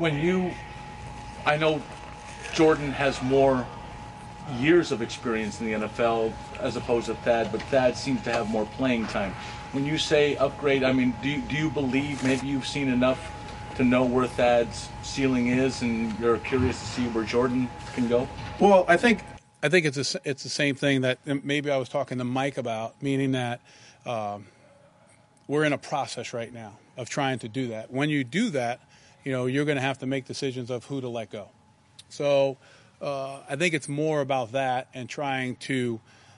I know Jordan has more years of experience in the NFL as opposed to Thad, but Thad seems to have more playing time. When you say upgrade, I mean, do you believe maybe you've seen enough to know where Thad's ceiling is, and you're curious to see where Jordan can go? Well, I think it's the same thing that maybe I was talking to Mike about, meaning that we're in a process right now of trying to do that. When you do that, you're going to have to make decisions of who to let go. So I think it's more about that and trying to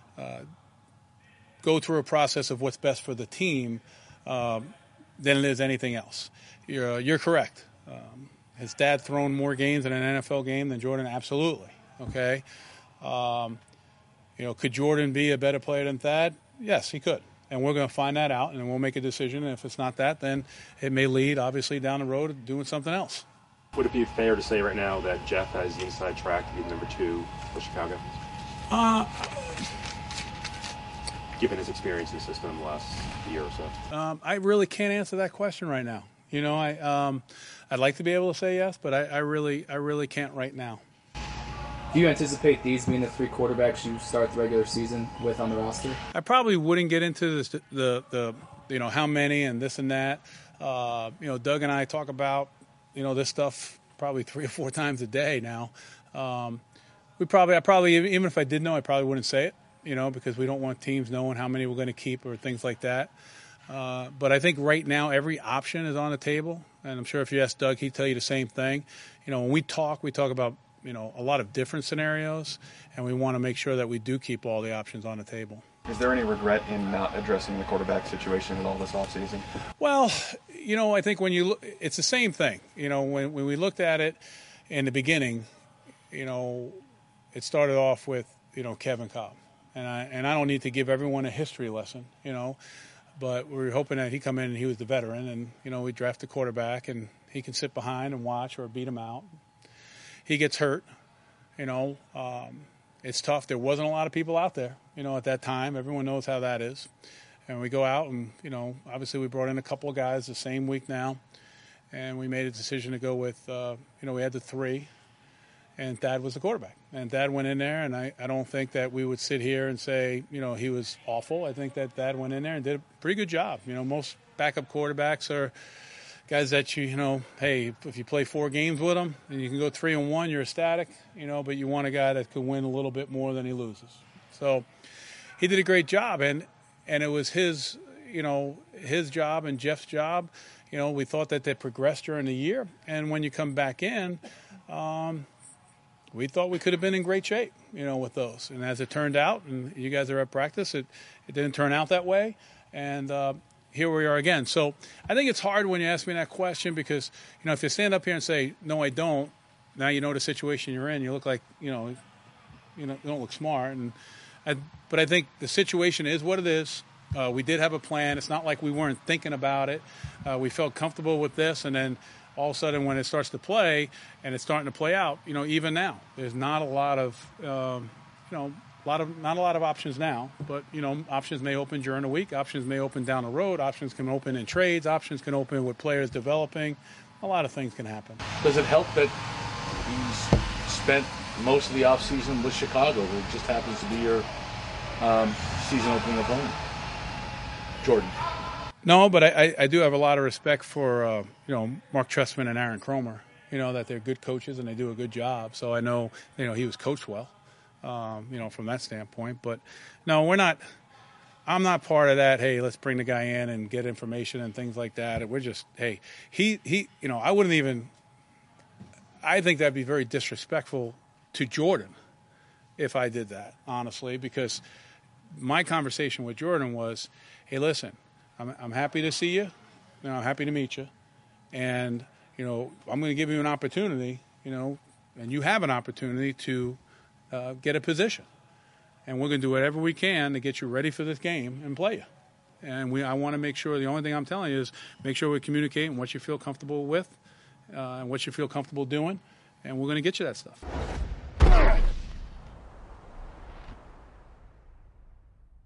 go through a process of what's best for the team than it is anything else. You're correct. Has Dad thrown more games in an NFL game than Jordan? Absolutely. Okay. Could Jordan be a better player than Thad? Yes, he could. And we're going to find that out, and then we'll make a decision. And if it's not that, then it may lead, obviously, down the road to doing something else. Would it be fair to say right now that Jeff has the inside track to be number 2 for Chicago? Given his experience in the system in the last year or so. I really can't answer that question right now. I'd like to be able to say yes, but I really can't right now. Do you anticipate these being the 3 quarterbacks you start the regular season with on the roster? I probably wouldn't get into the how many and this and that. Doug and I talk about this stuff probably 3 or 4 times a day now. I probably even if I did know, I probably wouldn't say it. Because we don't want teams knowing how many we're going to keep or things like that. But I think right now every option is on the table, and I'm sure if you ask Doug, he'd tell you the same thing. When we talk about a lot of different scenarios, and we want to make sure that we do keep all the options on the table. Is there any regret in not addressing the quarterback situation at all this offseason? Well, I think when you look, it's the same thing. When we looked at it in the beginning, it started off with Kevin Kolb, and I don't need to give everyone a history lesson, but we were hoping that he'd come in and he was the veteran, and we draft a quarterback and he can sit behind and watch or beat him out. He gets hurt, it's tough. There wasn't a lot of people out there, at that time. Everyone knows how that is. And we go out and, obviously we brought in a couple of guys the same week now, and we made a decision to go with, we had the 3, and Thad was the quarterback. And Thad went in there, and I don't think that we would sit here and say, he was awful. I think that Thad went in there and did a pretty good job. Most backup quarterbacks are guys that hey, if you play 4 games with them and you can go 3-1, you're ecstatic, but you want a guy that could win a little bit more than he loses. So he did a great job, and it was his job and Jeff's job. We thought that they progressed during the year, and when you come back in, we thought we could have been in great shape, with those. And as it turned out, and you guys are at practice, it didn't turn out that way, and here we are again. So I think it's hard when you ask me that question because, if you stand up here and say, no, I don't, now you know the situation you're in. You look like, you don't look smart. But I think the situation is what it is. We did have a plan. It's not like we weren't thinking about it. We felt comfortable with this, and then all of a sudden when it starts to play and it's starting to play out, even now, there's not a lot of, not a lot of options now, but, options may open during the week. Options may open down the road. Options can open in trades. Options can open with players developing. A lot of things can happen. Does it help that he's spent most of the offseason with Chicago, who just happens to be your season opening opponent? Jordan. No, but I do have a lot of respect for, Mark Trestman and Aaron Kromer, that they're good coaches and they do a good job. So I know, he was coached well. From that standpoint. But no, I'm not part of that. Hey, let's bring the guy in and get information and things like that. We're just, hey, I think that'd be very disrespectful to Jordan if I did that, honestly, because my conversation with Jordan was, hey, listen, I'm happy to see you. I'm happy to meet you. And, I'm going to give you an opportunity, and you have an opportunity to get a position, and we're going to do whatever we can to get you ready for this game and play you. And I want to make sure, the only thing I'm telling you is make sure we're communicating what you feel comfortable with and what you feel comfortable doing, and we're going to get you that stuff.